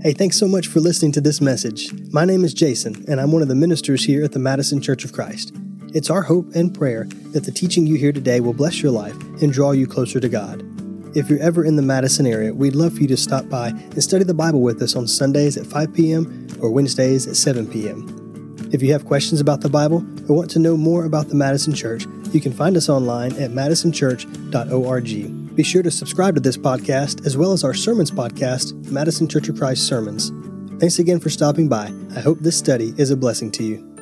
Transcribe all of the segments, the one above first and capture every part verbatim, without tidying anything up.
Hey, thanks so much for listening to this message. My name is Jason, and I'm one of the ministers here at the Madison Church of Christ. It's our hope and prayer that the teaching you hear today will bless your life and draw you closer to God. If you're ever in the Madison area, we'd love for you to stop by and study the Bible with us on Sundays at five p.m. or Wednesdays at seven p.m. If you have questions about the Bible or want to know more about the Madison Church, you can find us online at madison church dot org. Be sure to subscribe to this podcast as well as our sermons podcast, Madison Church of Christ Sermons. Thanks again for stopping by. I hope this study is a blessing to you.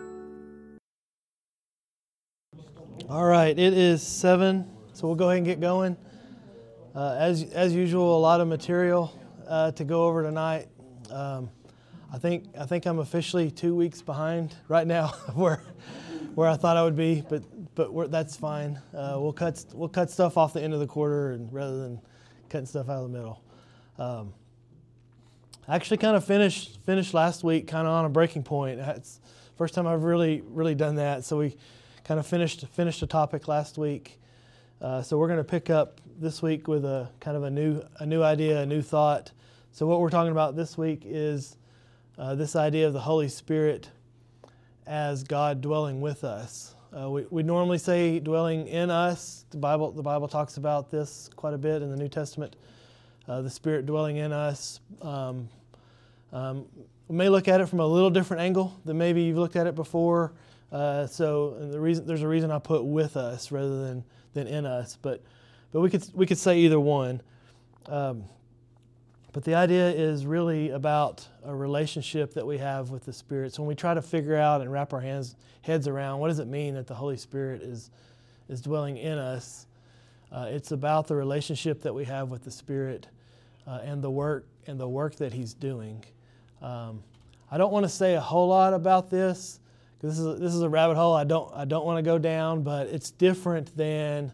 All right, it is seven, so we'll go ahead and get going. Uh, as as usual, a lot of material uh, to go over tonight. Um, I think I think I'm officially two weeks behind right now where where I thought I would be, but but we're, that's fine. Uh, we'll cut we'll cut stuff off the end of the quarter, and rather than cutting stuff out of the middle. Um, I actually kind of finished finished last week, kind of on a breaking point. It's the first time I've really really done that. So we kind of finished finished a topic last week. Uh, so we're going to pick up this week with a kind of a new a new idea, a new thought. So what we're talking about this week is uh, this idea of the Holy Spirit as God dwelling with us. Uh, we, we normally say dwelling in us. The Bible the Bible talks about this quite a bit in the New Testament. Uh, the Spirit dwelling in us. Um, um, we may look at it from a little different angle than maybe you've looked at it before. Uh, so and the reason there's a reason I put with us rather than than in us. But but we could we could say either one. Um, But the idea is really about a relationship that we have with the Spirit. So when we try to figure out and wrap our hands, heads around what does it mean that the Holy Spirit is is dwelling in us, uh, it's about the relationship that we have with the Spirit uh, and the work and the work that He's doing. Um, I don't want to say a whole lot about this because this is a, this is a rabbit hole I don't I don't want to go down. But it's different than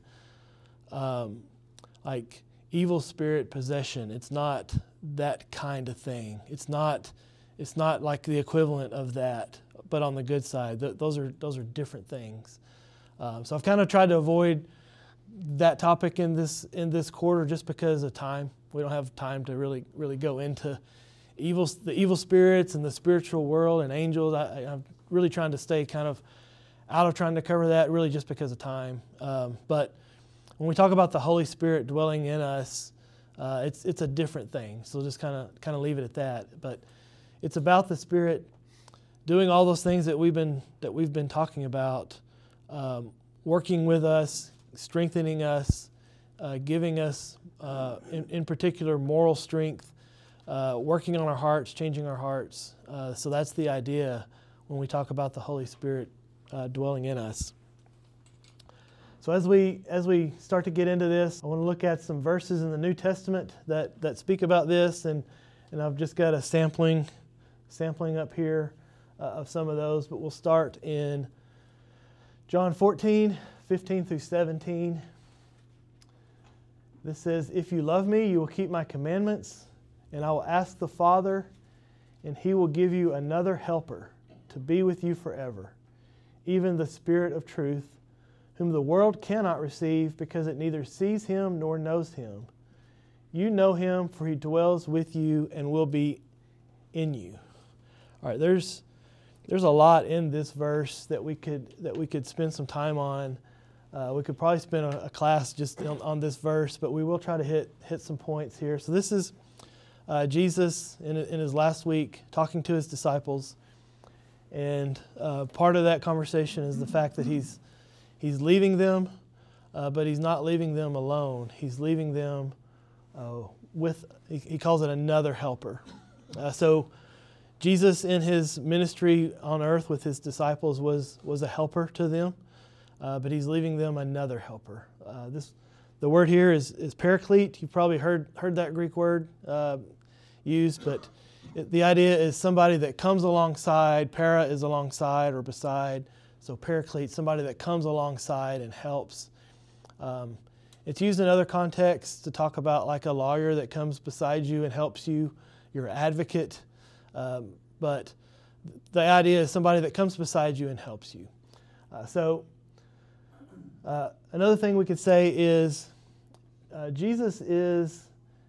um, like. evil spirit possession. It's not that kind of thing. It's not it's not like the equivalent of that, but on the good side. Th- those are those are different things. Um, so I've kind of tried to avoid that topic in this in this quarter just because of time. We don't have time to really really go into evil the evil spirits and the spiritual world and angels. I, I'm really trying to stay kind of out of trying to cover that really just because of time. Um, but when we talk about the Holy Spirit dwelling in us, uh, it's it's a different thing. So just kind of kind of leave it at that. But it's about the Spirit doing all those things that we've been that we've been talking about, um, working with us, strengthening us, uh, giving us, uh, in, in particular, moral strength, uh, working on our hearts, changing our hearts. Uh, so that's the idea when we talk about the Holy Spirit uh, dwelling in us. So as we as we start to get into this, I want to look at some verses in the New Testament that, that speak about this, and, and I've just got a sampling sampling up here uh, of some of those, but we'll start in John fourteen, fifteen through seventeen. This says, "If you love me, you will keep my commandments, and I will ask the Father, and He will give you another helper to be with you forever, even the Spirit of truth, whom the world cannot receive because it neither sees Him nor knows Him. You know Him, for He dwells with you and will be in you." All right, there's there's a lot in this verse that we could that we could spend some time on. Uh, we could probably spend a, a class just on, on this verse, but we will try to hit hit some points here. So this is uh, Jesus in in His last week talking to His disciples, and uh, part of that conversation is the fact that He's He's leaving them, uh, but He's not leaving them alone. He's leaving them uh, with, he, he calls it another helper. Uh, so Jesus in His ministry on earth with His disciples was was a helper to them, uh, but He's leaving them another helper. Uh, this the word here is, is paraclete. You've probably heard heard that Greek word uh, used, but it, the idea is somebody that comes alongside. Para is alongside or beside. So paraclete, somebody that comes alongside and helps. Um, it's used in other contexts to talk about like a lawyer that comes beside you and helps you, your advocate. Um, but the idea is somebody that comes beside you and helps you. Uh, so uh, another thing we could say is uh, Jesus is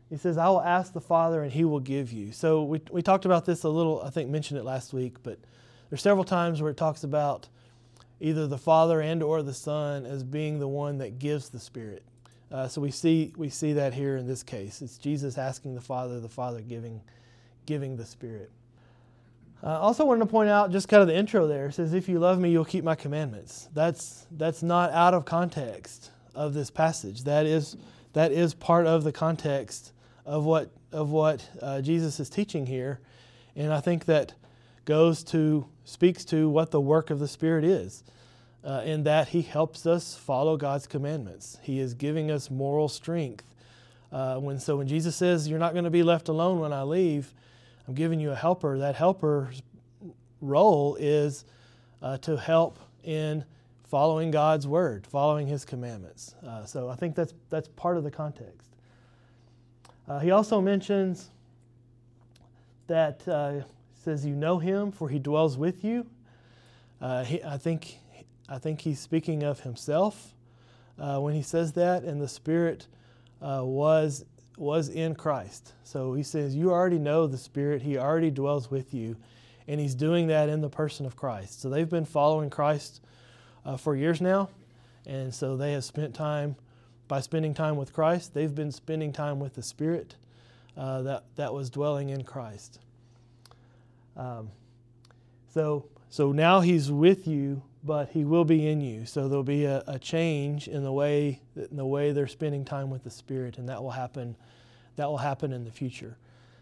He says, I will ask the Father and He will give you. So we we talked about this a little, I think mentioned it last week, but there's several times where it talks about either the Father and or the Son as being the one that gives the Spirit. Uh, so we see we see that here in this case. It's Jesus asking the Father, the Father giving giving the Spirit. I uh, also wanted to point out just kind of the intro there. It says, if you love me, you'll keep my commandments. That's that's not out of context of this passage. That is that is part of the context of what of what uh, Jesus is teaching here, and I think that goes to speaks to what the work of the Spirit is, uh, in that He helps us follow God's commandments. He is giving us moral strength. Uh, when so when Jesus says, "You're not going to be left alone when I leave," I'm giving you a helper. That helper's role is uh, to help in following God's word, following His commandments. Uh, so I think that's that's part of the context. Uh, he also mentions that uh, says you know Him, for He dwells with you. Uh, he, I think I think he's speaking of Himself uh, when he says that, and the Spirit uh, was was in Christ. So he says you already know the Spirit. He already dwells with you, and He's doing that in the person of Christ. So they've been following Christ uh, for years now, and so they have spent time. By spending time with Christ, they've been spending time with the Spirit uh, that, that was dwelling in Christ. Um, so, so now He's with you, but He will be in you. So there'll be a, a change in the way in the way they're spending time with the Spirit, and that will happen. That will happen in the future.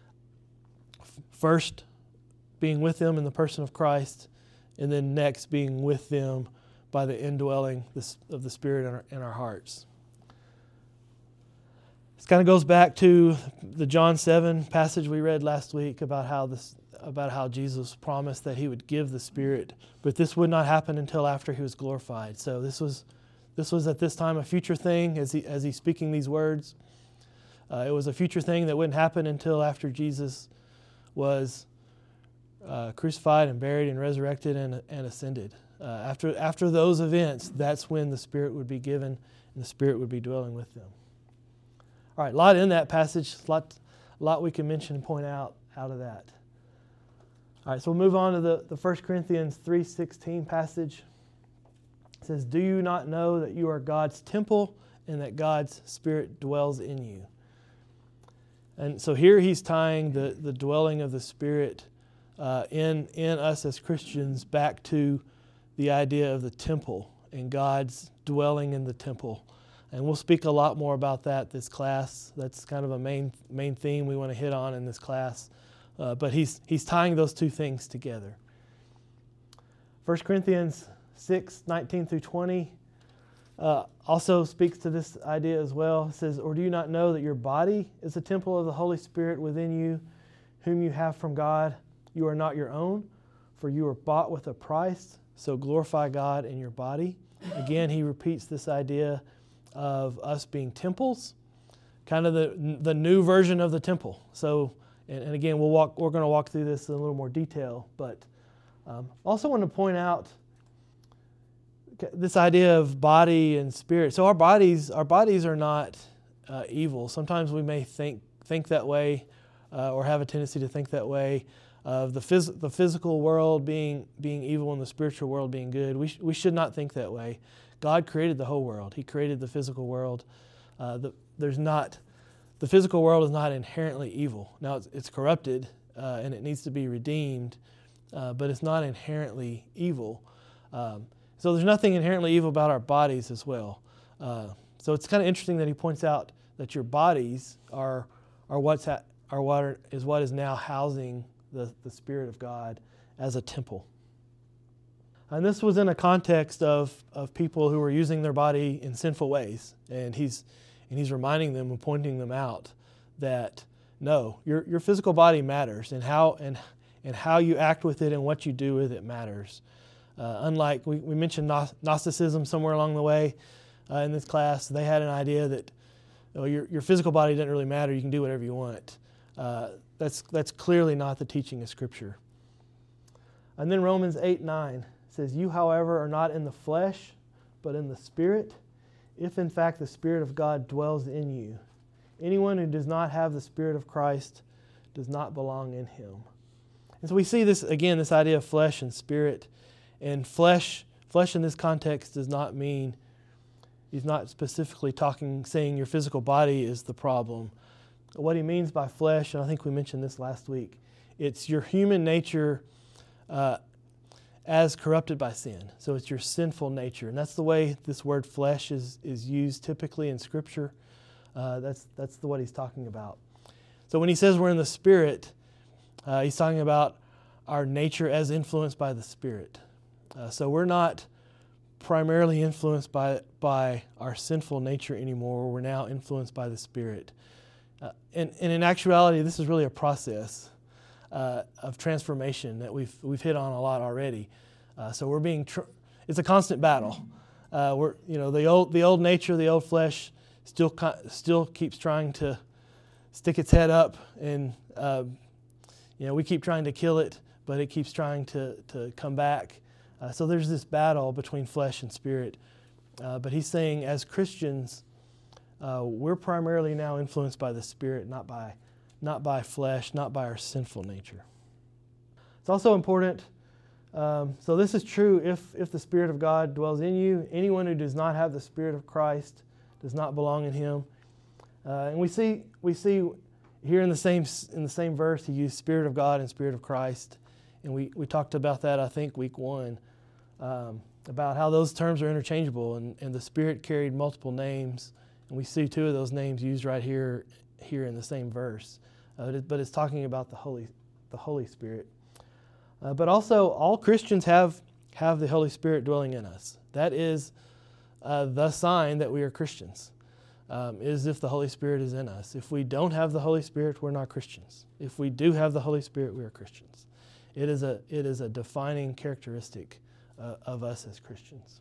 First, being with them in the person of Christ, and then next, being with them by the indwelling of the Spirit in our, in our hearts. This kind of goes back to the John seven passage we read last week about how this about how Jesus promised that He would give the Spirit, but this would not happen until after He was glorified. So this was this was at this time a future thing as he as he's speaking these words. Uh, it was a future thing that wouldn't happen until after Jesus was uh, crucified and buried and resurrected and, and ascended. Uh, after after those events, that's when the Spirit would be given and the Spirit would be dwelling with them. All right, a lot in that passage, a lot, a lot we can mention and point out out of that. All right, so we'll move on to the, the First Corinthians three sixteen passage. It says, do you not know that you are God's temple and that God's Spirit dwells in you? And so here he's tying the, the dwelling of the Spirit uh, in, in us as Christians back to the idea of the temple and God's dwelling in the temple. And we'll speak a lot more about that this class. That's kind of a main main theme we want to hit on in this class. Uh, but he's he's tying those two things together. First Corinthians six nineteen through twenty uh, also speaks to this idea as well. It says, or do you not know that your body is a temple of the Holy Spirit within you, whom you have from God? You are not your own, for you were bought with a price. So glorify God in your body. Again, he repeats this idea of us being temples, kind of the the new version of the temple. So, and, and again, we'll walk. We're going to walk through this in a little more detail. But um, also want to point out this idea of body and spirit. So our bodies, our bodies are not uh, evil. Sometimes we may think think that way, uh, or have a tendency to think that way. Of the phys- the physical world being being evil and the spiritual world being good. We sh- we should not think that way. God created the whole world. He created the physical world. Uh, the, there's not, the physical world is not inherently evil. Now it's, it's corrupted uh, and it needs to be redeemed, uh, but it's not inherently evil. Um, so there's nothing inherently evil about our bodies as well. Uh, so it's kind of interesting that he points out that your bodies are are what's ha- are what are, is what is now housing the, the Spirit of God as a temple. And this was in a context of, of people who were using their body in sinful ways. And he's and he's reminding them and pointing them out that no, your your physical body matters, and how and and how you act with it and what you do with it matters. Uh, unlike we, we mentioned Gnosticism somewhere along the way uh, in this class, they had an idea that oh, your your physical body doesn't really matter. You can do whatever you want. Uh, that's that's clearly not the teaching of Scripture. And then Romans eight nine. Says, you, however, are not in the flesh, but in the Spirit, if in fact the Spirit of God dwells in you. Anyone who does not have the Spirit of Christ does not belong in him. And so we see this, again, this idea of flesh and spirit. And flesh, flesh in this context does not mean, he's not specifically talking, saying your physical body is the problem. What he means by flesh, and I think we mentioned this last week, it's your human nature uh, as corrupted by sin. So it's your sinful nature. And that's the way this word flesh is, is used typically in Scripture. Uh, that's, that's the, what he's talking about. So when he says we're in the Spirit, uh, he's talking about our nature as influenced by the Spirit. Uh, so we're not primarily influenced by, by our sinful nature anymore. We're now influenced by the Spirit. Uh, and, and in actuality, this is really a process uh, of transformation that we've we've hit on a lot already. Uh, so we're being tr- it's a constant battle. Uh, we're you know the old the old nature, the old flesh, still still keeps trying to stick its head up, and uh, you know we keep trying to kill it, but it keeps trying to to come back. Uh, so there's this battle between flesh and spirit. Uh, but he's saying, as Christians, uh, we're primarily now influenced by the Spirit, not by not by flesh, not by our sinful nature. It's also important. Um, so this is true if if the Spirit of God dwells in you. Anyone who does not have the Spirit of Christ does not belong in him. Uh, and we see we see here in the same in the same verse he used Spirit of God and Spirit of Christ, and we, we talked about that I think week one, um, about how those terms are interchangeable, and, and the Spirit carried multiple names, and we see two of those names used right here here in the same verse. Uh, but it's talking about the Holy the Holy Spirit. Uh, but also, all Christians have have the Holy Spirit dwelling in us. That is uh, the sign that we are Christians, um, is if the Holy Spirit is in us. If we don't have the Holy Spirit, we're not Christians. If we do have the Holy Spirit, we are Christians. It is a it is a defining characteristic uh, of us as Christians.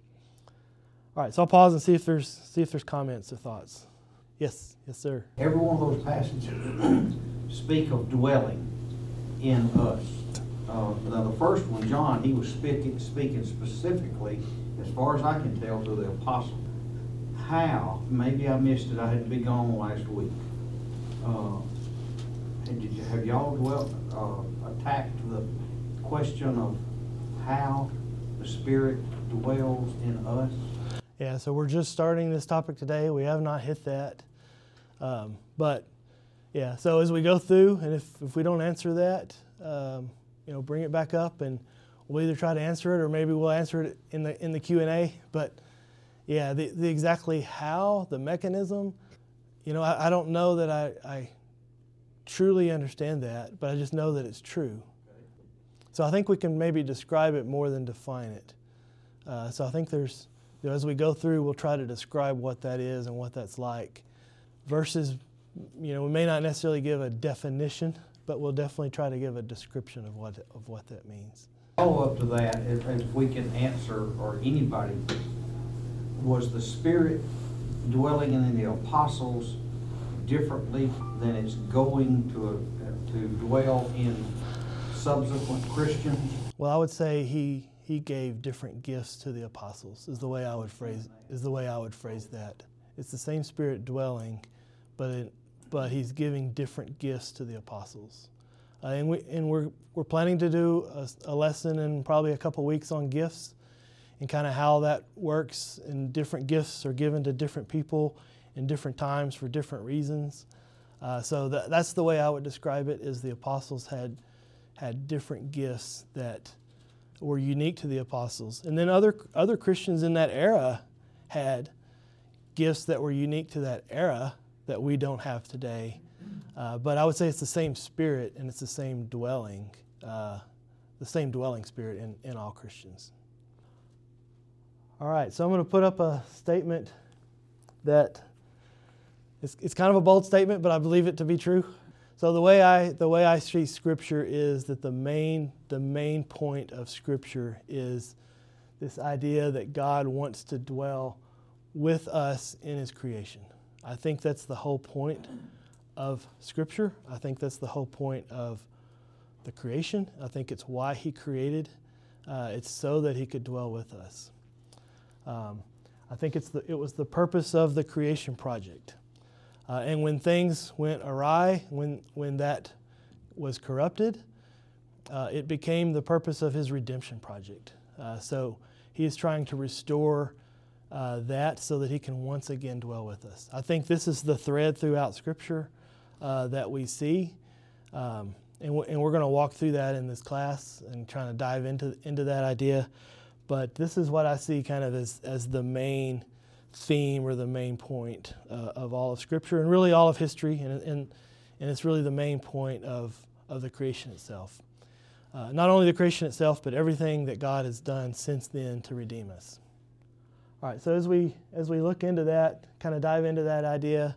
All right, so I'll pause and see if there's see if there's comments or thoughts. Yes, yes, sir. Every one of those passages speak of dwelling in us. Uh, now, the first one, John, he was speaking, speaking specifically, as far as I can tell, to the apostle. How? Maybe I missed it. I had to be gone last week. Uh, and did you, have y'all dwelt, uh, attacked the question of how the Spirit dwells in us? Yeah, so we're just starting this topic today. We have not hit that. Um, but, yeah, so as we go through, and if, if we don't answer that, um, you know, bring it back up, and we'll either try to answer it or maybe we'll answer it in the in the Q and A. But, yeah, the, the exactly how, the mechanism, you know, I, I don't know that I, I truly understand that, but I just know that it's true. So I think we can maybe describe it more than define it. Uh, so I think there's... You know, as we go through, we'll try to describe what that is and what that's like, versus, you know, we may not necessarily give a definition, but we'll definitely try to give a description of what of what that means. Follow up to that, if, if we can answer, or anybody, was the Spirit dwelling in the apostles differently than it's going to uh, to dwell in subsequent Christians? Well, I would say he. He gave different gifts to the apostles. Is the way I would phrase. Is the way I would phrase that. It's the same Spirit dwelling, but it, but he's giving different gifts to the apostles. Uh, and we and we're we're planning to do a, a lesson in probably a couple weeks on gifts, and kind of how that works. And different gifts are given to different people in different times for different reasons. Uh, so that that's the way I would describe it. Is the apostles had had different gifts that were unique to the apostles. And then other other Christians in that era had gifts that were unique to that era that we don't have today. Uh, but I would say it's the same Spirit, and it's the same dwelling, uh, the same dwelling Spirit in, in all Christians. All right, so I'm going to put up a statement that it's, it's kind of a bold statement, but I believe it to be true. So the way I the way I see Scripture is that the main the main point of Scripture is this idea that God wants to dwell with us in His creation. I think that's the whole point of Scripture. I think that's the whole point of the creation. I think it's why He created. Uh, it's so that He could dwell with us. Um, I think it's the it was the purpose of the creation project. Uh, and when things went awry, when when that was corrupted, uh, it became the purpose of his redemption project. Uh, so he is trying to restore uh, that so that he can once again dwell with us. I think this is the thread throughout Scripture uh, that we see. Um, and, w- and we're going to walk through that in this class and trying to dive into into that idea. But this is what I see kind of as, as the main theme or the main point uh, of all of Scripture and really all of history, and and, and it's really the main point of, of the creation itself. Uh, not only the creation itself, but everything that God has done since then to redeem us. All right, so as we as we look into that, kind of dive into that idea,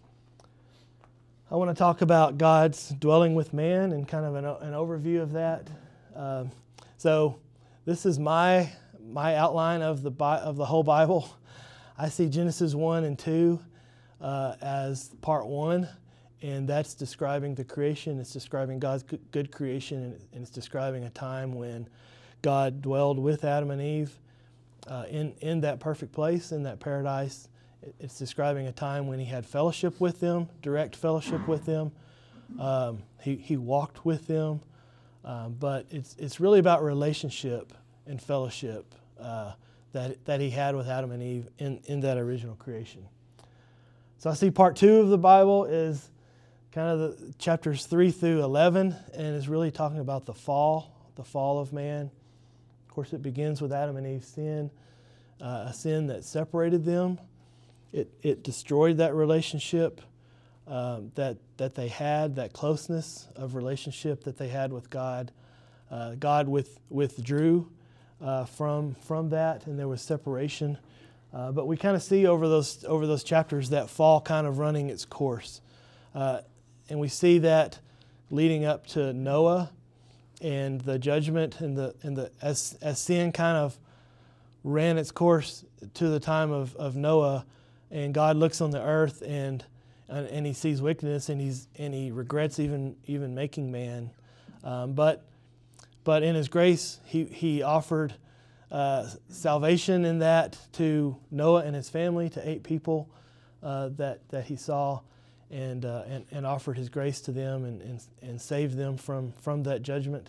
I want to talk about God's dwelling with man and kind of an, an overview of that. Um, so this is my my outline of the of the whole Bible. I see Genesis one and two uh, as part one, and that's describing the creation. It's describing God's good creation, and it's describing a time when God dwelled with Adam and Eve uh, in, in that perfect place, in that paradise. It's describing a time when he had fellowship with them, direct fellowship with them. Um, he, he walked with them, um, but it's, it's really about relationship and fellowship uh, that that he had with Adam and Eve in, in that original creation. So I see part two of the Bible is kind of the chapters three through eleven, and is really talking about the fall, the fall of man. Of course, it begins with Adam and Eve's sin, uh, a sin that separated them. It it destroyed that relationship um, that that they had, that closeness of relationship that they had with God. Uh, God with, withdrew Uh, from from that, and there was separation. Uh, but we kind of see over those over those chapters that fall kind of running its course, uh, and we see that leading up to Noah and the judgment and the and the as as sin kind of ran its course to the time of, of Noah, and God looks on the earth and, and and he sees wickedness, and he's and he regrets even even making man, um, but. But in His grace, He He offered uh, salvation in that to Noah and his family, to eight people uh, that that He saw, and uh, and and offered His grace to them and and, and saved them from from that judgment.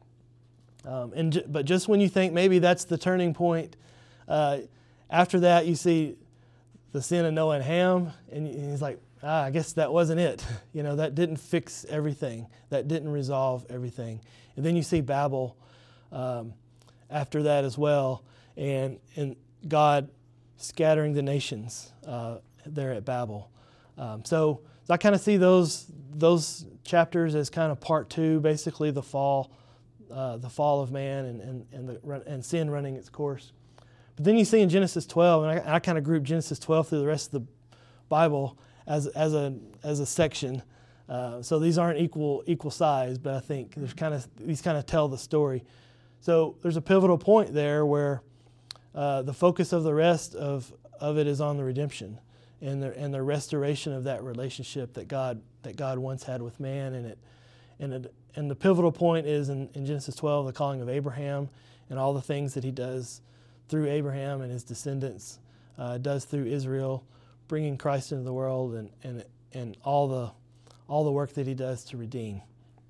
Um, and ju- but just when you think maybe that's the turning point, uh, after that you see the sin of Noah and Ham, and He's like, ah, I guess that wasn't it. You know, that didn't fix everything. That didn't resolve everything. And then you see Babel um, after that as well, and and God scattering the nations uh, there at Babel. Um, so, so I kind of see those those chapters as kind of part two, basically the fall, uh, the fall of man and and and, the, and sin running its course. But then you see in Genesis twelve, and I, I kind of group Genesis twelve through the rest of the Bible as as a as a section. Uh, so these aren't equal equal size, but I think there's kind of these kind of tell the story. So there's a pivotal point there where uh, the focus of the rest of, of it is on the redemption and the and the restoration of that relationship that God that God once had with man, and it and it, and the pivotal point is in, in Genesis twelve, the calling of Abraham and all the things that He does through Abraham and his descendants, uh, does through Israel, bringing Christ into the world, and and and all the all the work that He does to redeem.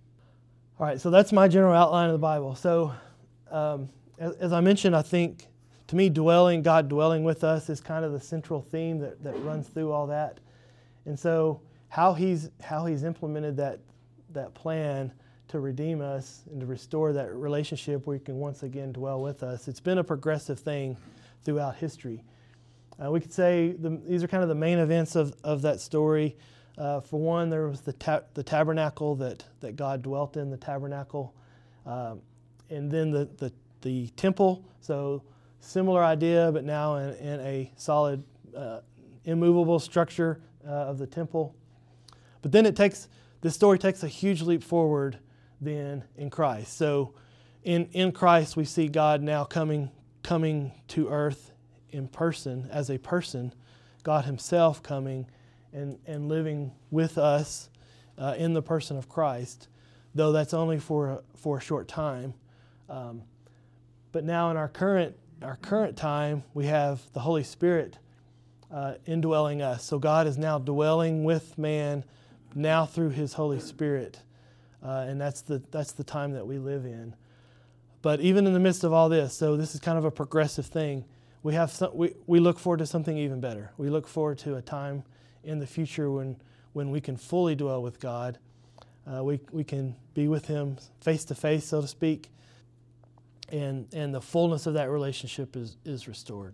All right, so that's my general outline of the Bible. So, um, as, as I mentioned, I think, to me, dwelling, God dwelling with us is kind of the central theme that, that runs through all that. And so, how He's how He's implemented that that plan to redeem us and to restore that relationship where He can once again dwell with us, it's been a progressive thing throughout history. Uh, we could say the, these are kind of the main events of, of that story. Uh, for one, there was the ta- the tabernacle that, that God dwelt in, the tabernacle, um, and then the, the the temple. So similar idea, but now in, in a solid, uh, immovable structure uh, of the temple. But then it takes this story takes a huge leap forward then in Christ. So in in Christ we see God now coming coming to earth in person as a person, God Himself coming and, and living with us uh, in the person of Christ, though that's only for a, for a short time. Um, but now in our current our current time, we have the Holy Spirit uh, indwelling us. So God is now dwelling with man now through His Holy Spirit. Uh, and that's the that's the time that we live in. But even in the midst of all this, so this is kind of a progressive thing. We have some, we, we look forward to something even better. We look forward to a time in the future when when we can fully dwell with God. Uh, we we can be with Him face to face, so to speak, and and the fullness of that relationship is is restored.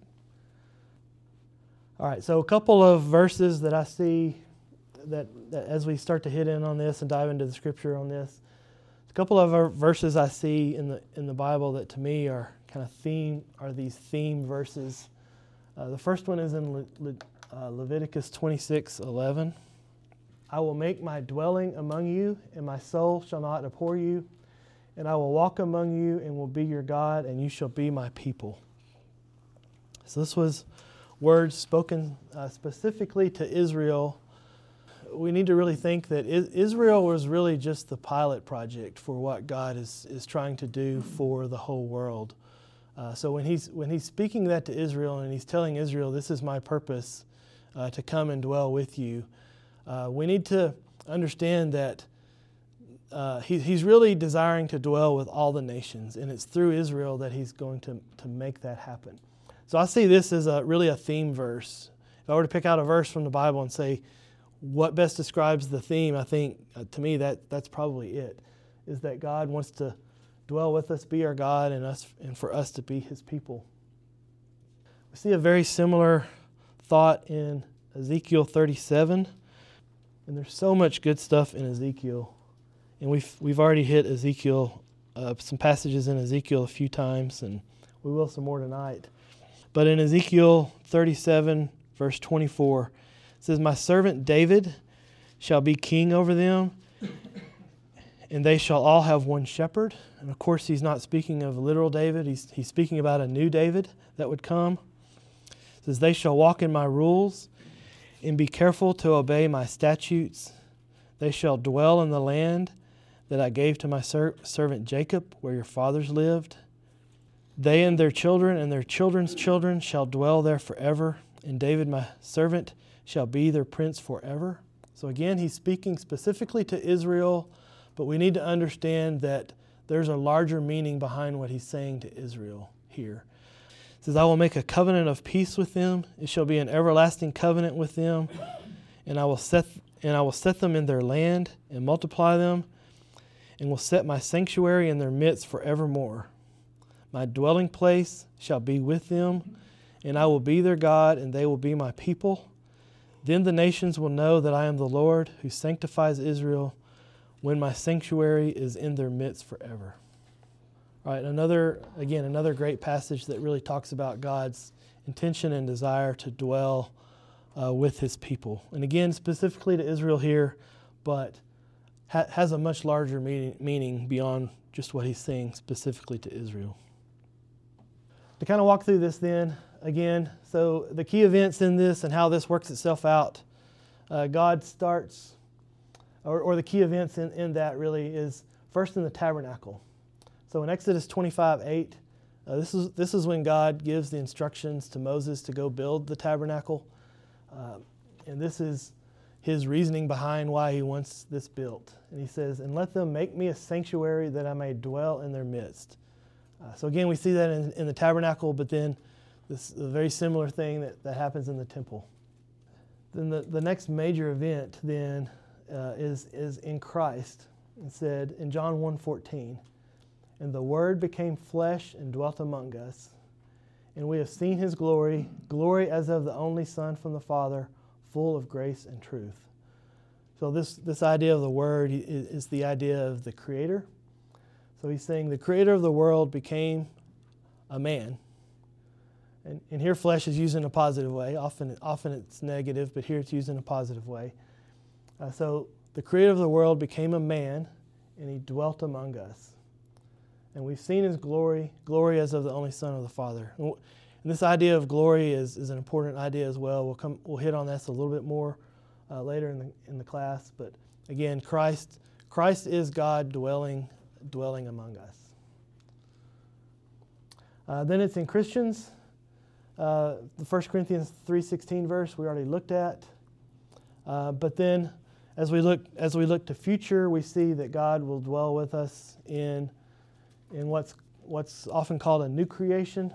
All right, so a couple of verses that I see that, that as we start to hit in on this and dive into the Scripture on this, a couple of verses I see in the in the Bible that to me are kind of theme are these theme verses. Uh, the first one is in Le, Le, uh, Leviticus twenty-six eleven. I will make my dwelling among you, and my soul shall not abhor you, and I will walk among you and will be your God, and you shall be my people. So this was words spoken uh, specifically to Israel. We need to really think that Israel was really just the pilot project for what God is, is trying to do for the whole world. Uh, so when he's when he's speaking that to Israel and he's telling Israel, this is my purpose uh, to come and dwell with you, uh, we need to understand that uh, he, he's really desiring to dwell with all the nations, and it's through Israel that he's going to, to make that happen. So I see this as a really a theme verse. If I were to pick out a verse from the Bible and say, what best describes the theme, I think, uh, to me, that that's probably it, is that God wants to dwell with us, be our God, and us, and for us to be His people. We see a very similar thought in Ezekiel thirty-seven, and there's so much good stuff in Ezekiel. And we've, we've already hit Ezekiel, uh, some passages in Ezekiel a few times, and we will some more tonight. But in Ezekiel thirty-seven, verse twenty-four, it says, my servant David shall be king over them, and they shall all have one shepherd. And of course, he's not speaking of literal David. He's, he's speaking about a new David that would come. It says, they shall walk in my rules and be careful to obey my statutes. They shall dwell in the land that I gave to my ser- servant Jacob, where your fathers lived. They and their children and their children's children shall dwell there forever, and David my servant shall be their prince forever. So again, he's speaking specifically to Israel, but we need to understand that there's a larger meaning behind what he's saying to Israel here. It says, I will make a covenant of peace with them. It shall be an everlasting covenant with them, and I will set and I will set them in their land and multiply them, and will set my sanctuary in their midst forevermore. My dwelling place shall be with them, and I will be their God, and they will be my people. Then the nations will know that I am the Lord who sanctifies Israel, when my sanctuary is in their midst forever. All right, another, again, another great passage that really talks about God's intention and desire to dwell uh, with His people. And again, specifically to Israel here, but ha- has a much larger meaning, meaning beyond just what He's saying specifically to Israel. To kind of walk through this then, again, so the key events in this and how this works itself out, uh, God starts, or, or the key events in, in that really is first in the tabernacle. So in Exodus twenty-five eight, uh, this is this is when God gives the instructions to Moses to go build the tabernacle. Uh, and this is His reasoning behind why He wants this built. And He says, and let them make me a sanctuary that I may dwell in their midst. Uh, so again, we see that in, in the tabernacle, but then this is a very similar thing that, that happens in the temple. Then the, the next major event then uh, is, is in Christ. It said in John one fourteen, and the Word became flesh and dwelt among us, and we have seen His glory, glory as of the only Son from the Father, full of grace and truth. So this, this idea of the Word is, is the idea of the Creator. So he's saying the Creator of the world became a man. And, and here flesh is used in a positive way. Often, often it's negative, but here it's used in a positive way. Uh, so the Creator of the world became a man, and He dwelt among us. And we've seen His glory, glory as of the only Son of the Father. And, w- and this idea of glory is, is an important idea as well. We'll come, we'll hit on this a little bit more uh, later in the in the class. But again, Christ, Christ is God dwelling dwelling among us. Uh, then it's in Christians. Uh, the First Corinthians three sixteen verse we already looked at. Uh, but then as we look as we look to future, we see that God will dwell with us in in what's what's often called a new creation.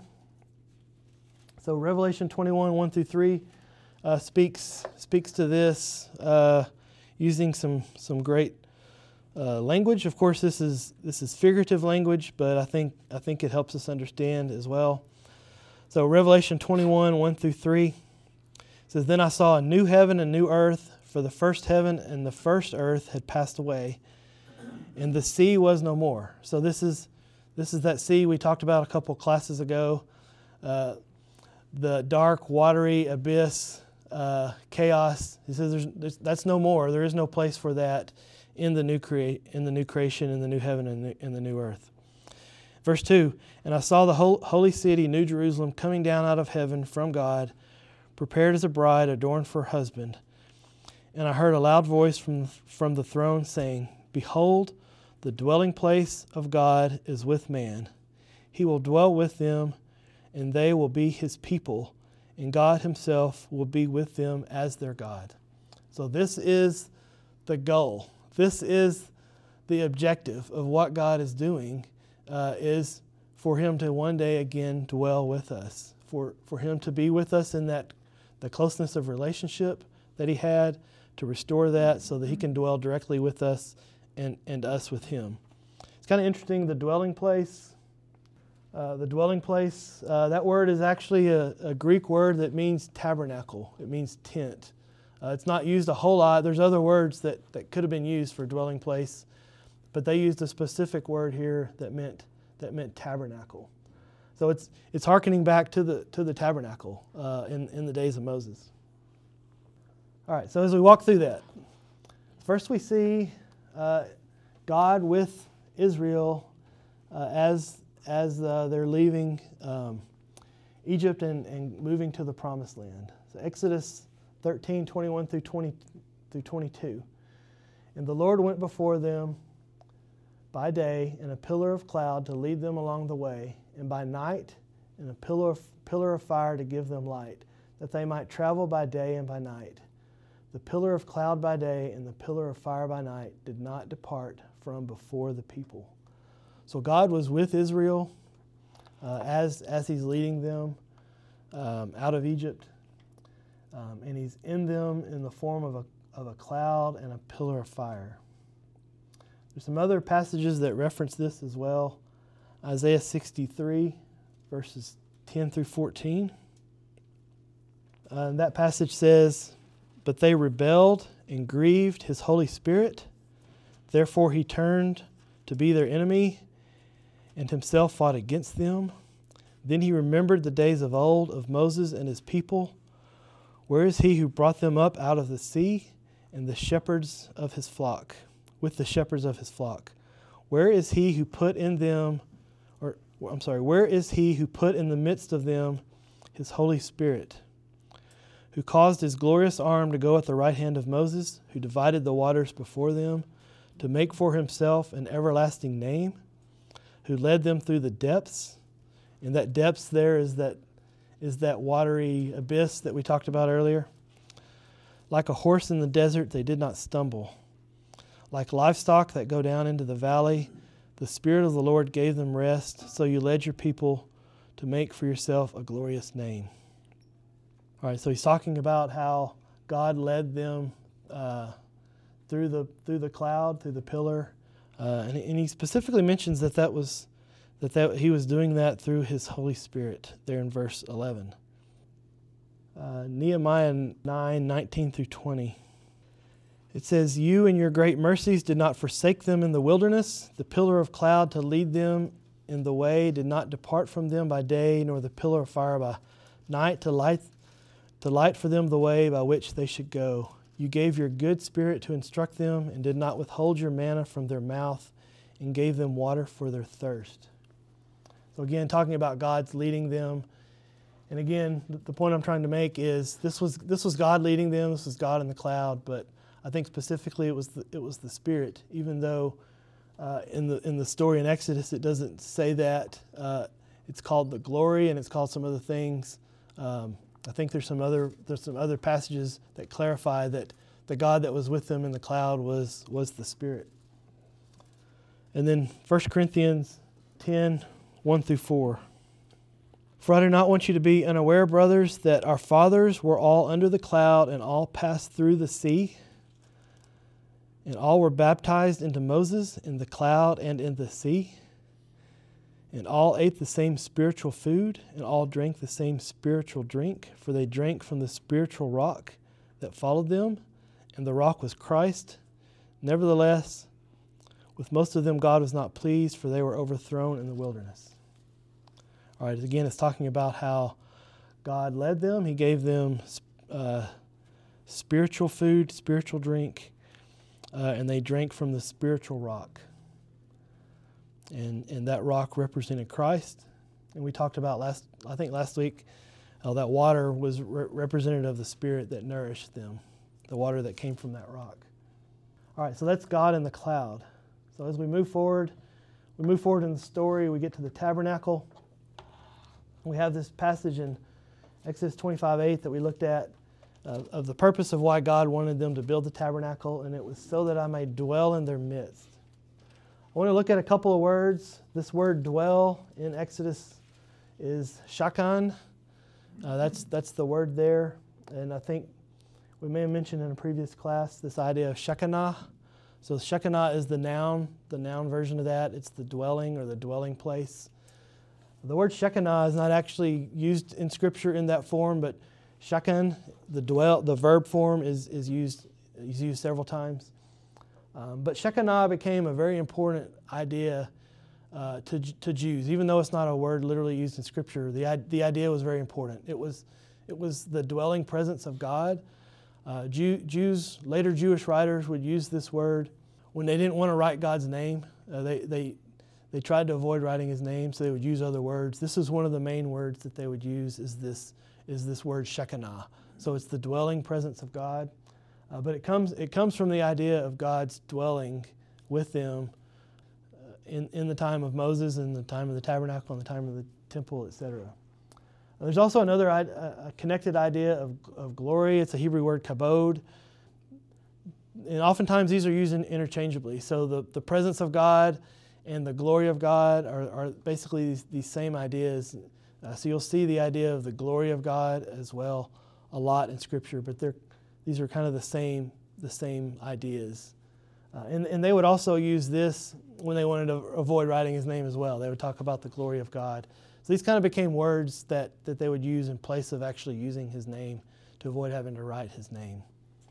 So Revelation twenty-one, one through three uh, speaks speaks to this uh, using some some great uh, language. Of course, this is this is figurative language, but I think I think it helps us understand as well. So Revelation twenty-one, one through three says, "Then I saw a new heaven and new earth, for the first heaven and the first earth had passed away, and the sea was no more." So this is this is that sea we talked about a couple classes ago. Uh, the dark, watery abyss, uh, chaos. He says there's, there's, that's no more. There is no place for that in the new create in the new creation, in the new heaven and the, in the new earth. Verse two, "And I saw the whole, holy city, New Jerusalem, coming down out of heaven from God, prepared as a bride adorned for her husband. And I heard a loud voice from, from the throne saying, Behold, the dwelling place of God is with man. He will dwell with them, and they will be his people, and God himself will be with them as their God." So this is the goal. This is the objective of what God is doing, uh, is for him to one day again dwell with us, for, for him to be with us in that the closeness of relationship that he had, to restore that so that he can dwell directly with us and, and us with him. It's kind of interesting, the dwelling place. Uh, the dwelling place, uh, that word is actually a, a Greek word that means tabernacle. It means tent. Uh, it's not used a whole lot. There's other words that, that could have been used for dwelling place, but they used a specific word here that meant that meant tabernacle. So it's it's hearkening back to the to the tabernacle uh, in in the days of Moses. All right. So as we walk through that, first we see uh, God with Israel uh, as as uh, they're leaving um, Egypt and, and moving to the Promised Land. So Exodus thirteen, twenty-one through twenty through twenty-two. "And the Lord went before them by day in a pillar of cloud to lead them along the way, and by night in a pillar of, pillar of fire to give them light, that they might travel by day and by night. The pillar of cloud by day and the pillar of fire by night did not depart from before the people." So God was with Israel uh, as, as he's leading them um, out of Egypt. Um, and he's in them in the form of a, of a cloud and a pillar of fire. There's some other passages that reference this as well. Isaiah sixty-three, verses ten through fourteen. Uh, and that passage says, "But they rebelled and grieved his Holy Spirit. Therefore he turned to be their enemy, and himself fought against them. Then he remembered the days of old of Moses and his people. Where is he who brought them up out of the sea, and the shepherds of his flock, with the shepherds of his flock? Where is he who put in them, or I'm sorry, where is he who put in the midst of them his Holy Spirit, who caused his glorious arm to go at the right hand of Moses, who divided the waters before them, to make for himself an everlasting name, who led them through the depths?" And that depths there is that is that watery abyss that we talked about earlier. "Like a horse in the desert, they did not stumble. Like livestock that go down into the valley, the Spirit of the Lord gave them rest, so you led your people to make for yourself a glorious name." All right, so he's talking about how God led them uh, through the through the cloud, through the pillar, uh, and, and he specifically mentions that that was that, that he was doing that through his Holy Spirit there in verse eleven. Uh, Nehemiah nine, nineteen through twenty. It says, "You in your great mercies did not forsake them in the wilderness. The pillar of cloud to lead them in the way did not depart from them by day, nor the pillar of fire by night to light, to light for them the way by which they should go. You gave your good Spirit to instruct them, and did not withhold your manna from their mouth, and gave them water for their thirst." So again, talking about God's leading them. And again, the point I'm trying to make is this was this was God leading them. This was God in the cloud, but I think specifically it was the, it was the Spirit. Even though uh, in the in the story in Exodus it doesn't say that, uh, it's called the glory and it's called some other things. Um, I think there's some other there's some other passages that clarify that the God that was with them in the cloud was was the Spirit. And then First Corinthians ten, one through four. For I do not want you to be unaware, brothers, that our fathers were all under the cloud and all passed through the sea, and all were baptized into Moses in the cloud and in the sea. And all ate the same spiritual food, and all drank the same spiritual drink, for they drank from the spiritual rock that followed them, and the rock was Christ. Nevertheless, with most of them God was not pleased, for they were overthrown in the wilderness. All right, again, it's talking about how God led them. He gave them uh, spiritual food, spiritual drink, uh, and they drank from the spiritual rock. And and that rock represented Christ. And we talked about last, I think last week, how that water was re- representative of the Spirit that nourished them, the water that came from that rock. All right, so that's God in the cloud. So as we move forward, we move forward in the story, we get to the tabernacle. We have this passage in Exodus twenty-five eight that we looked at uh, of the purpose of why God wanted them to build the tabernacle, and it was so that I may dwell in their midst. I want to look at a couple of words. This word dwell in Exodus is shakan. Uh, that's that's the word there. And I think we may have mentioned in a previous class this idea of shekinah. So shekinah is the noun, the noun version of that. It's the dwelling or the dwelling place. The word shekinah is not actually used in Scripture in that form, but shekan, the dwell, the verb form, is, is used is used several times. Um, but Shekinah became a very important idea uh, to to Jews, even though it's not a word literally used in Scripture. the The idea was very important. It was it was the dwelling presence of God. Uh, Jew, Jews, later Jewish writers would use this word when they didn't want to write God's name. Uh, they they they tried to avoid writing His name, so they would use other words. This is one of the main words that they would use. Is this is this word Shekinah? So it's the dwelling presence of God. Uh, but it comes it comes from the idea of God's dwelling with them uh, in, in the time of Moses, and the time of the tabernacle, and the time of the temple, et cetera. There's also another a connected idea of, of glory. It's a Hebrew word, kabod. And oftentimes these are used interchangeably. So the, the presence of God and the glory of God are, are basically these, these same ideas. Uh, so you'll see the idea of the glory of God as well a lot in Scripture, but they're These are kind of the same the same ideas. Uh, and, and they would also use this when they wanted to avoid writing His name as well. They would talk about the glory of God. So these kind of became words that, that they would use in place of actually using His name to avoid having to write His name.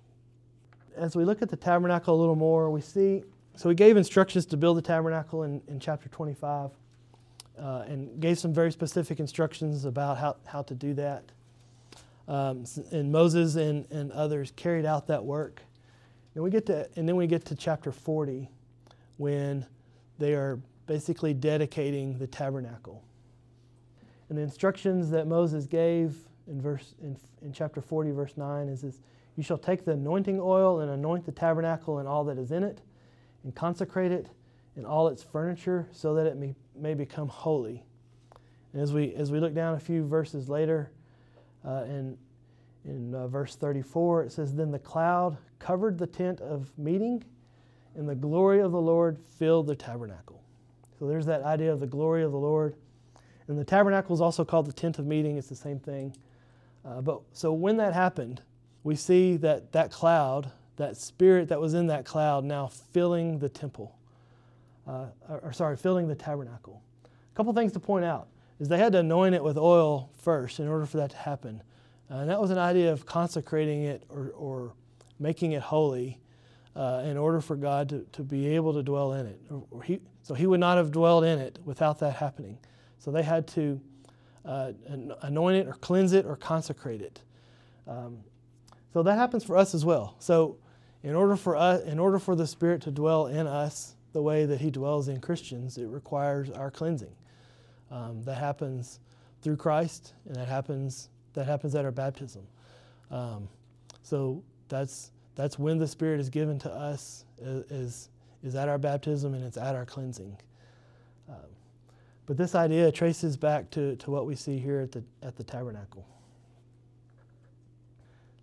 As we look at the tabernacle a little more, we see, so He gave instructions to build the tabernacle in, in chapter twenty-five uh, and gave some very specific instructions about how, how to do that. Um, and Moses and, and others carried out that work. And we get to, and then we get to chapter forty, when they are basically dedicating the tabernacle. And the instructions that Moses gave in verse in, in chapter forty, verse nine, is this: "You shall take the anointing oil and anoint the tabernacle and all that is in it, and consecrate it and all its furniture, so that it may, may become holy." And as we as we look down a few verses later. Uh, in in uh, verse thirty-four, it says, "Then the cloud covered the tent of meeting, and the glory of the Lord filled the tabernacle." So there's that idea of the glory of the Lord. And the tabernacle is also called the tent of meeting. It's the same thing. Uh, but so when that happened, we see that that cloud, that Spirit that was in that cloud, now filling the temple, uh, or, or sorry, filling the tabernacle. A couple things to point out is they had to anoint it with oil first in order for that to happen. Uh, and that was an idea of consecrating it or, or making it holy uh, in order for God to, to be able to dwell in it. Or, or he, so He would not have dwelled in it without that happening. So they had to uh, anoint it or cleanse it or consecrate it. Um, so that happens for us as well. So in order for us, in order for the Spirit to dwell in us the way that He dwells in Christians, it requires our cleansing. Um, that happens through Christ, and that happens that happens at our baptism. Um, so that's that's when the Spirit is given to us, is is at our baptism, and it's at our cleansing. Um, but this idea traces back to, to what we see here at the at the tabernacle.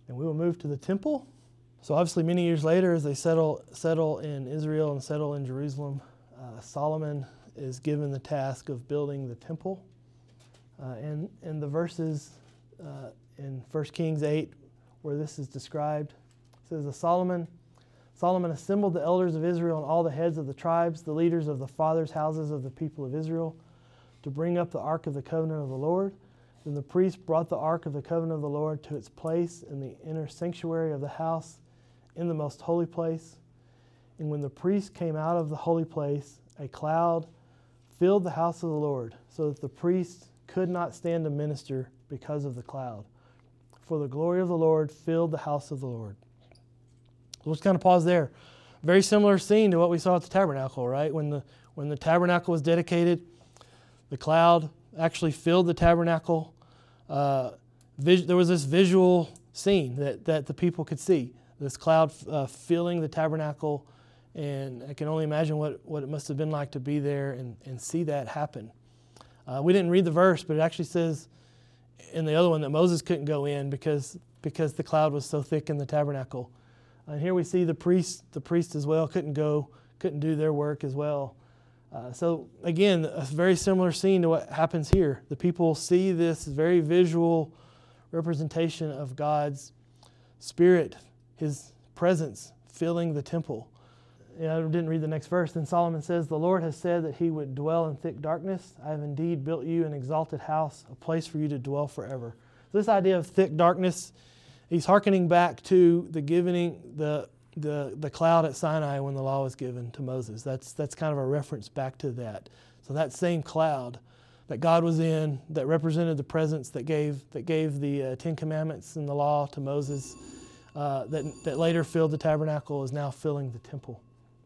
And we will move to the temple. So obviously many years later, as they settle settle in Israel and settle in Jerusalem, uh, Solomon is given the task of building the temple. Uh, and, and the verses uh, in First Kings eight where this is described, it says, Solomon, Solomon assembled the elders of Israel and all the heads of the tribes, the leaders of the fathers' houses of the people of Israel, to bring up the ark of the covenant of the Lord. Then the priest brought the ark of the covenant of the Lord to its place in the inner sanctuary of the house, in the most holy place. And when the priest came out of the holy place, a cloud filled the house of the Lord, so that the priest could not stand to minister because of the cloud. For the glory of the Lord filled the house of the Lord. So let's kind of pause there. Very similar scene to what we saw at the tabernacle, right? When the when the tabernacle was dedicated, the cloud actually filled the tabernacle. Uh, vis- there was this visual scene that, that the people could see. This cloud uh, filling the tabernacle, and I can only imagine what, what it must have been like to be there and, and see that happen. Uh, we didn't read the verse, but it actually says in the other one that Moses couldn't go in because because the cloud was so thick in the tabernacle. And here we see the priest, the priest as well couldn't go, couldn't do their work as well. Uh, so again, a very similar scene to what happens here. The people see this very visual representation of God's Spirit, His presence filling the temple. Yeah, I didn't read the next verse. Then Solomon says, the Lord has said that He would dwell in thick darkness. I have indeed built you an exalted house, a place for you to dwell forever. So this idea of thick darkness, he's hearkening back to the giving, the the the cloud at Sinai when the law was given to Moses. That's that's kind of a reference back to that. So that same cloud that God was in, that represented the presence that gave that gave the uh, Ten Commandments and the law to Moses, uh, that that later filled the tabernacle, is now filling the temple.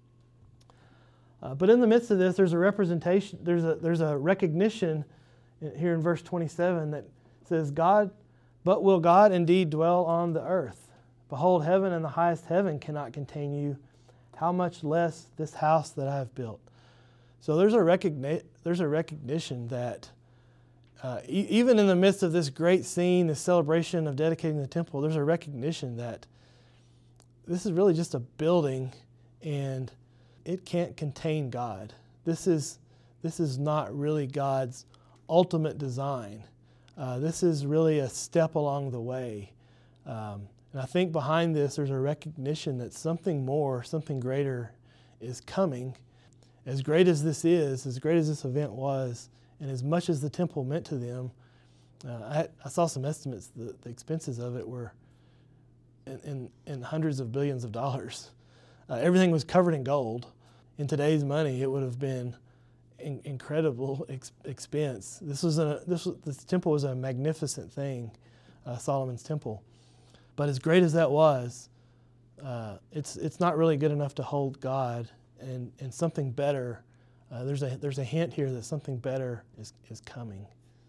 Uh, but in the midst of this, there's a representation, there's a there's a recognition in, here in verse twenty-seven that says, God, but will God indeed dwell on the earth? Behold, heaven and the highest heaven cannot contain you. How much less this house that I have built? So there's a recogni- there's a recognition that uh, e- even in the midst of this great scene, this celebration of dedicating the temple, there's a recognition that this is really just a building and it can't contain God. This is this is not really God's ultimate design. Uh, this is really a step along the way. Um, and I think behind this, there's a recognition that something more, something greater is coming. As great as this is, as great as this event was, and as much as the temple meant to them, uh, I, I saw some estimates. The, the expenses of it were in, in, in hundreds of billions of dollars. Uh, everything was covered in gold. In today's money, it would have been in, incredible ex, expense. This was a this was, this temple was a magnificent thing, uh, Solomon's temple. But as great as that was, uh, it's it's not really good enough to hold God, and, and something better. Uh, there's a there's a hint here that something better is is coming.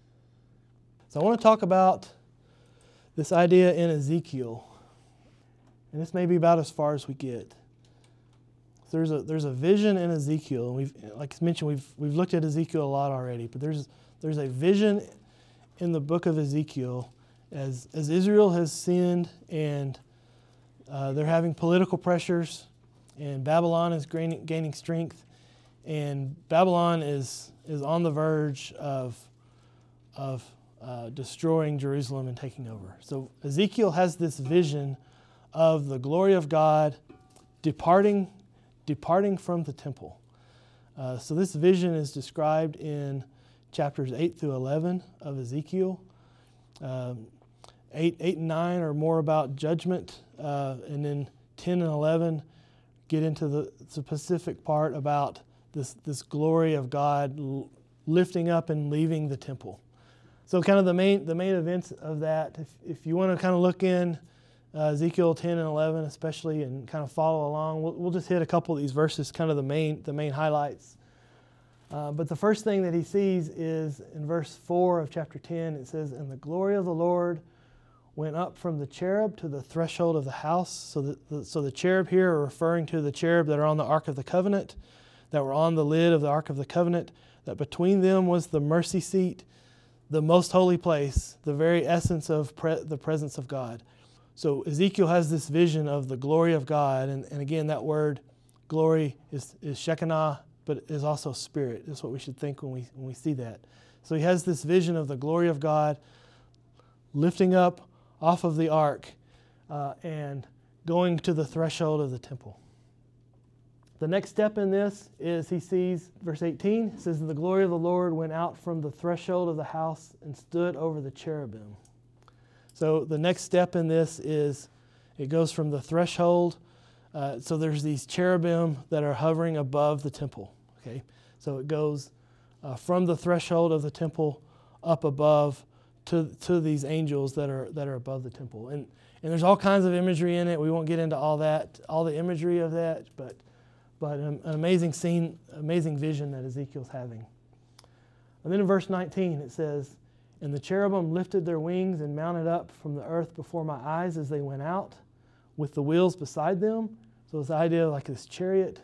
So I want to talk about this idea in Ezekiel, and this may be about as far as we get. There's a there's a vision in Ezekiel, and we've like I mentioned we've we've looked at Ezekiel a lot already, but there's there's a vision in the book of Ezekiel as as Israel has sinned and uh, they're having political pressures, and Babylon is gaining, gaining strength, and Babylon is is on the verge of of uh, destroying Jerusalem and taking over. So Ezekiel has this vision of the glory of God departing. departing from the temple. Uh, so this vision is described in chapters eight through eleven of Ezekiel. Um, eight, eight and nine are more about judgment, uh, and then ten and eleven get into the specific part about this, this glory of God l- lifting up and leaving the temple. So kind of the main the main events of that, if, if you want to kind of look in Uh, Ezekiel ten and eleven especially, and kind of follow along. We'll, we'll just hit a couple of these verses, kind of the main the main highlights. Uh, but the first thing that he sees is in verse four of chapter ten. It says, "And the glory of the Lord went up from the cherub to the threshold of the house." So the, the, so the cherub here are referring to the cherub that are on the Ark of the Covenant, that were on the lid of the Ark of the Covenant, that between them was the mercy seat, the most holy place, the very essence of pre- the presence of God. so Ezekiel has this vision of the glory of God, and, and again, that word glory is, is Shekinah, but is also spirit. That's what we should think when we when we see that. So he has this vision of the glory of God lifting up off of the ark uh, and going to the threshold of the temple. The next step in this is he sees, verse eighteen, it says, the glory of the Lord went out from the threshold of the house and stood over the cherubim. So the next step in this is it goes from the threshold. Uh, so there's these cherubim that are hovering above the temple. Okay, so it goes uh, from the threshold of the temple up above to to these angels that are that are above the temple. And and there's all kinds of imagery in it. We won't get into all that, all the imagery of that, but but an, an amazing scene, amazing vision that Ezekiel's having. And then in verse nineteen it says, and the cherubim lifted their wings and mounted up from the earth before my eyes as they went out, with the wheels beside them. So it's the idea of like this chariot.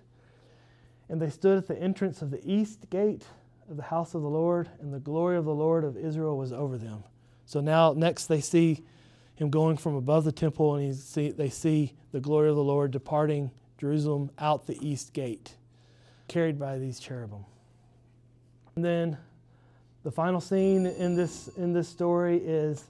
And they stood at the entrance of the east gate of the house of the Lord, and the glory of the Lord of Israel was over them. So now next they see him going from above the temple, and he see, they see the glory of the Lord departing Jerusalem out the east gate, carried by these cherubim. And then the final scene in this in this story is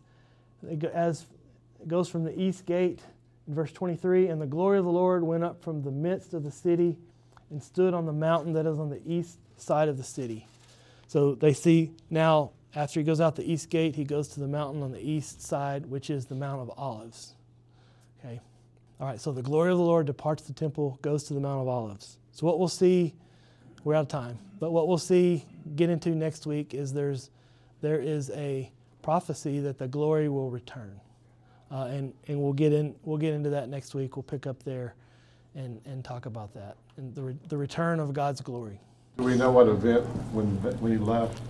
as it goes from the east gate in verse twenty-three, and the glory of the Lord went up from the midst of the city and stood on the mountain that is on the east side of the city. So they see now, after he goes out the east gate, he goes to the mountain on the east side, which is the Mount of Olives. Okay. All right, so the glory of the Lord departs the temple, goes to the Mount of Olives. So what we'll see, we're out of time, but what we'll see, get into next week, is there's there is a prophecy that the glory will return. Uh, and and we'll get in we'll get into that next week. We'll pick up there and, and talk about that, and the, re, the return of God's glory. Do we know what event when when he left?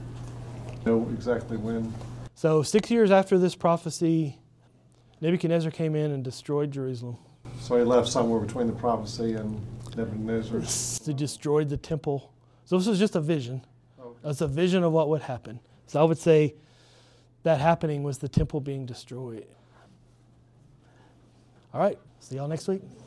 Know exactly when? So six years after this prophecy, Nebuchadnezzar came in and destroyed Jerusalem. So he left somewhere between the prophecy and Nebuchadnezzar. He destroyed the temple. So this was just a vision. It's a vision of what would happen. So I would say that happening was the temple being destroyed. All right, see y'all next week.